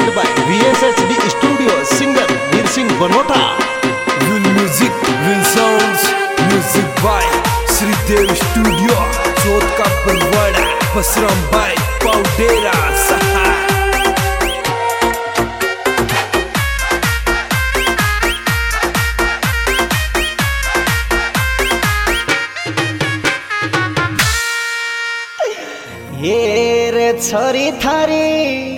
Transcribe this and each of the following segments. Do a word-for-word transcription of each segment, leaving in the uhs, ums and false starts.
presented by V S H D Studio, singer Veer Singh Banota. Will music, will sounds, music by Sridev Studio, Jodh ka Parwada, Basram by Paudera Saha. ये रे छोरी थारी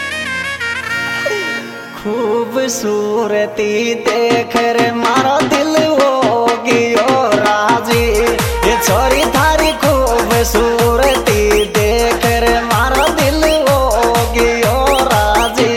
खूबसूरती देख रे मारा दिल हो गयो राजी। ये छोरी थारी खूबसूरती देख रे मारा दिल हो गयो राजी।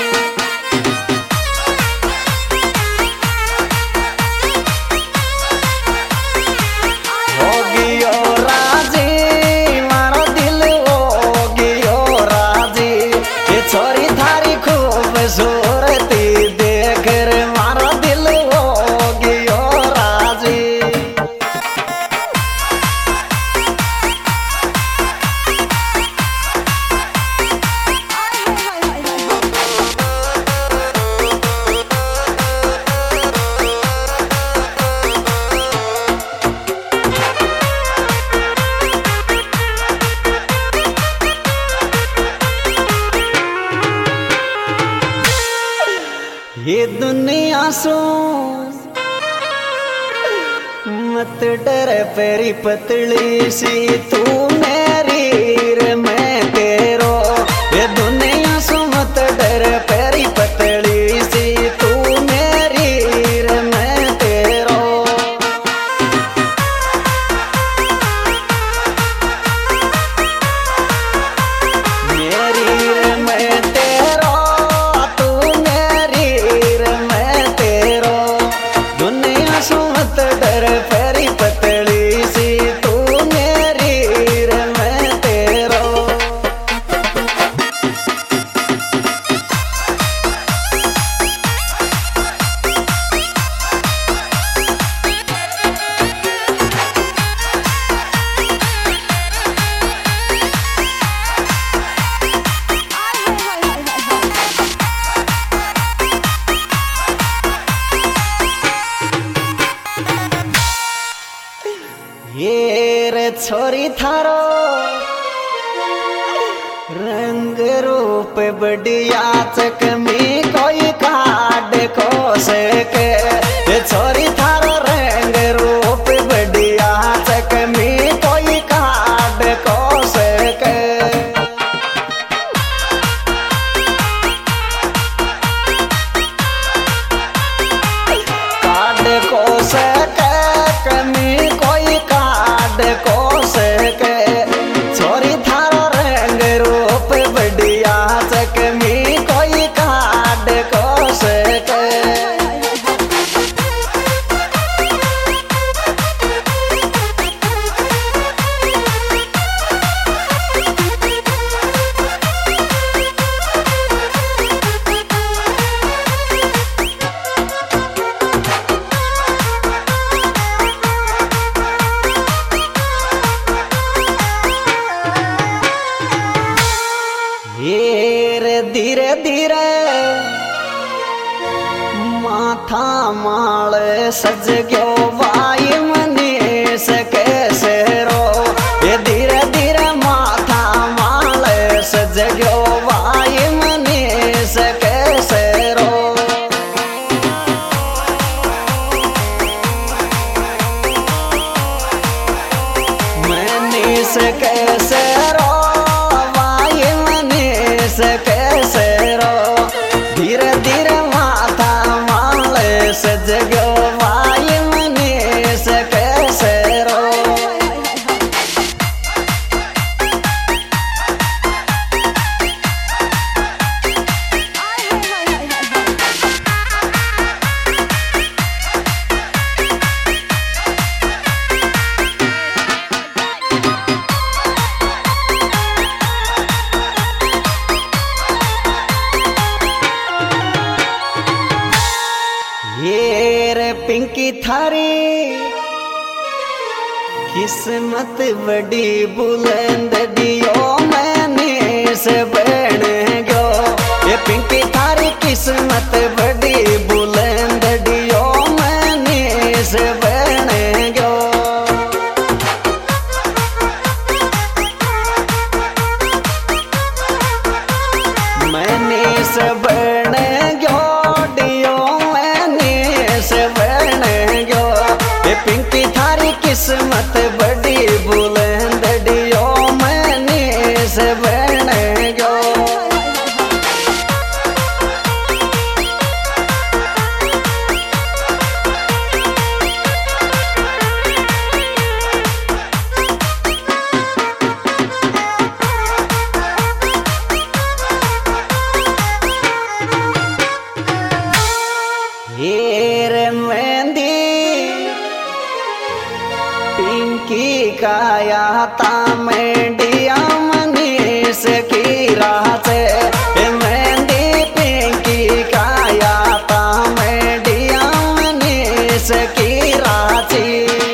हो गयो राजी मारा दिल हो गयो राजी। ये छोरी थारी खूबसूरती देख रे मारा दिल हो गयो राजी। ये दुनिया सो मत डर पेरी पतली सी तू मेरी रे मैं तेरो। ये दुनिया सो मत डर पेरी पतली सी तू मेरी रे मैं तेरो। मेरी रे मैं तेरो तू मेरी रे मैं तेरो। दुनिया सो मत डर फेरी पतली सी तू मेरी रे मैं तेरो। ये रे छोरी थारो रंग रूप बढ़िया चकमी कोई काट को सके। ये छोरी थारो रंग रूप बढ़िया चकमी कोई काट को सके। काट को सके कमी कोई काट को सके। छोरी थारो रंग रूप बढ़िया चकमी कोई काट को सके। ये रे धीरे धीरे माथा माल सज गयो वाई मनी सके सेरो। ये धीरे धीरे माथा माल सज गयो वाई मनी सके सेरो। मनी सके सेरो वाई मनी सके सेरो। धीरे धीरे माथा माल सज गयो वाई मनी सके सेरो। ये रे पिंकी थारी किस्मत बड़ी बुलंद दियो मैंने से बन गयो। ये पिंकी से बन गयो डियो मैंने से बन गयो ये पिंकी थारी किस्मत बड़ी बुलंद डियो मैंने से बन गयो। पिंकी काया तामेडिया मनीष की रात मेहंदी पिंकी काया तामेडिया मनीष की राती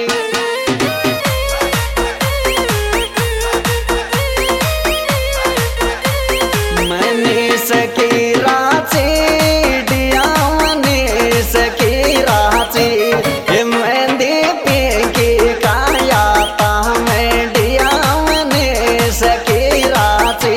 मनीष की राती डिया मनीष की राती मेहंदी पिंकी काया तामेडिया मनीष की राती।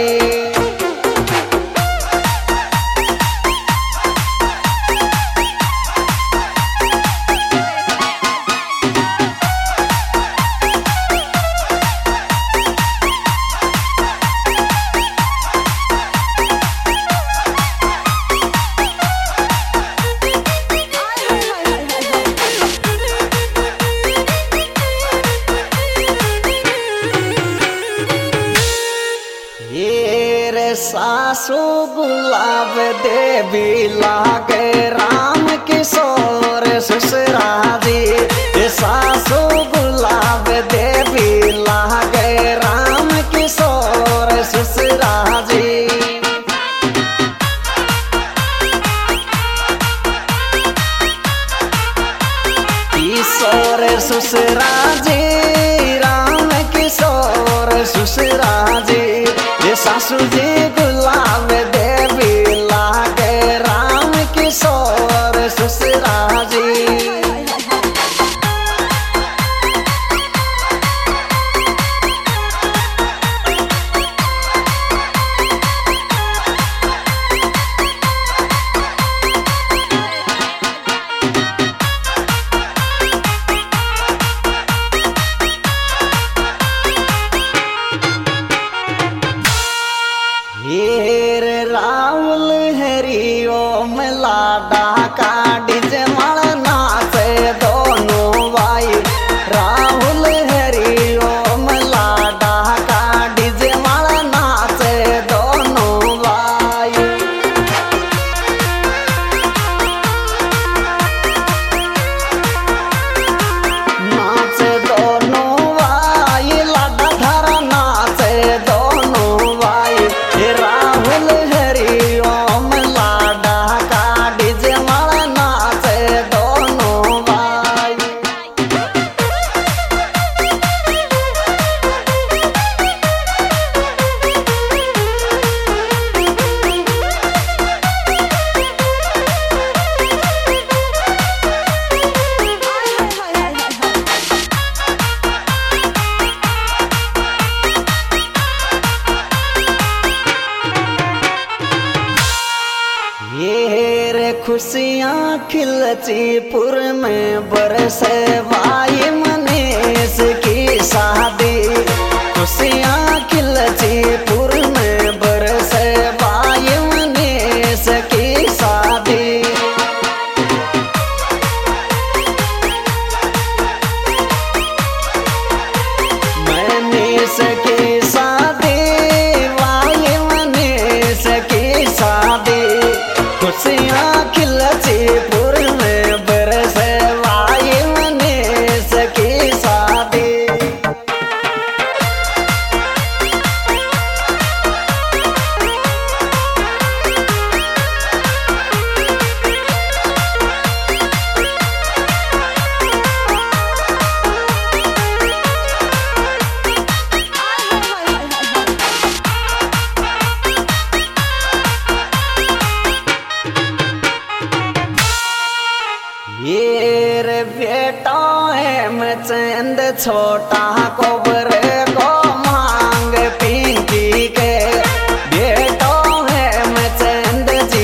सासू गुलाब देवी लागे राम किशोर ससुराजी सासू गुलाब देवी लागे राम किशोर ससुराजी। किशोर ससुराजी राम किशोर ससुराजी सासू जी गुलाब देवी लागे राम किशोर ससुराजी। राहुल हरिओम लाडा का डीजे मलना से दोनों भाई राहुल हरिओम लाडा का डीजे मलना से दोनों भाई। नाच दोनों भाई लाडा धरा नाच दोनों भाई राहुल हरिओम लाडा का डीजे मलना से दोनों भाई। ये रे खुशियाँ खिलचीपुर में बरसे भाई मनीष की शादी खुशियाँ खिलचीपुर में बरसे भाई मनीष की शादी। मनीष की शादी भाई मनीष की शादी खुशियाँ खिलचीपुर में बरसे भाई मनीष की शादी। ये रे बेटा है मैं चंद छोटा कोबर को मांग पिंकी के बेटा है मैं चंद जी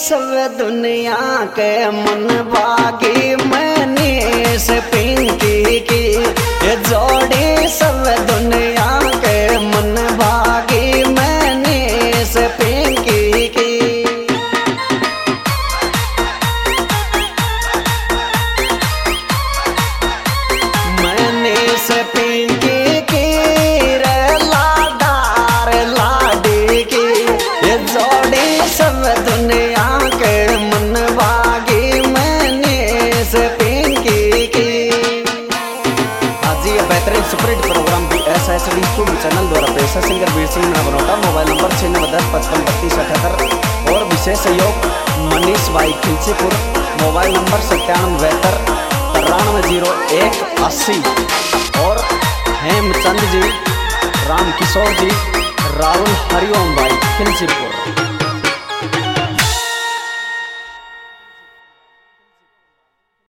सब दुनिया के मन बागी मनीष पिंकी की ये जोड़ी सब दुनिया के मन बागी मनीष पिंकी की मनीष पिंकी की रे लाडार लाडी की ये जोड़ी सब दुनिया के मन बागी मनीष पिंकी की। आज ये बेहतरीन सुपरहिट प्रोग्राम भी S S D YouTube channel द्वारा पेशा singer Veer Singh Banauta mobile number छियानवे दस पचपन बत्तीस अठहत्तर और विशेष सहयोग मनीष भाई खिलचीपुर मोबाइल नंबर सत्तानवे बहत्तर तिरानवे जीरो एक अस्सी और हेमचंद जी राम किशोर जी राहुल हरिओम भाई खिलचीपुर।